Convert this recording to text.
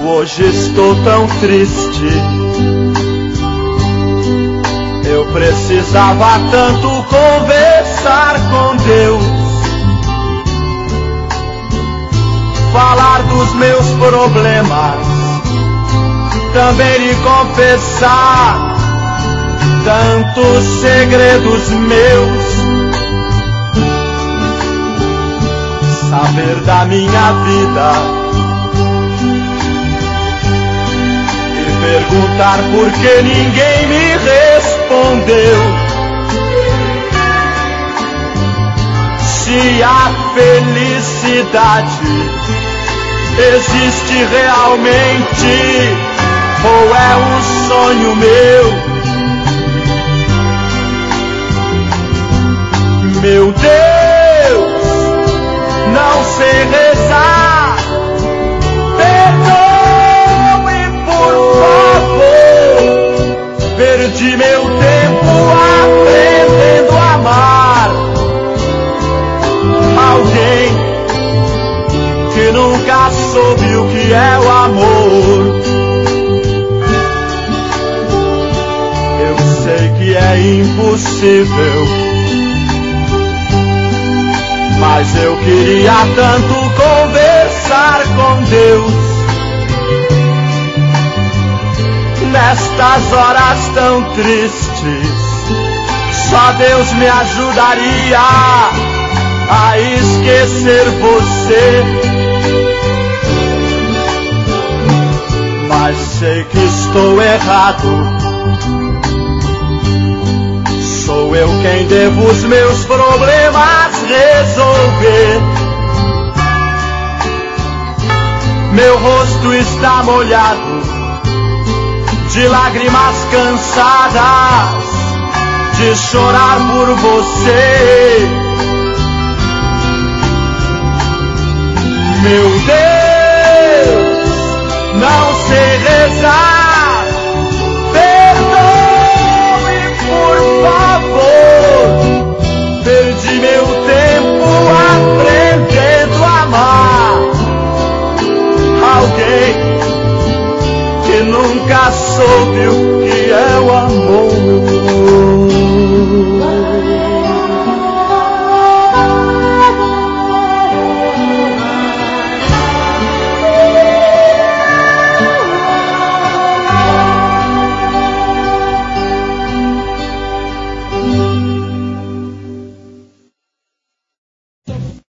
hoje estou tão triste. Eu precisava tanto conversar com Deus, falar dos meus problemas, também lhe confessar tantos segredos meus, saber da minha vida e perguntar por que ninguém me respondeu. Se a felicidade existe realmente ou é um sonho meu. Meu Deus, não sei rezar, perdoe por favor. Perdi meu tempo aprendendo a amar alguém que nunca soube o que é o amor. Eu sei que é impossível, mas eu queria tanto conversar com Deus. Nestas horas tão tristes, só Deus me ajudaria a esquecer você. Mas sei que estou errado, sou eu quem devo os meus problemas resolver. Meu rosto está molhado de lágrimas cansadas de chorar por você. Meu Deus, não sei rezar, perdoe por favor. Perdi meu tempo aprendendo a amar alguém que nunca soube o que é o amor.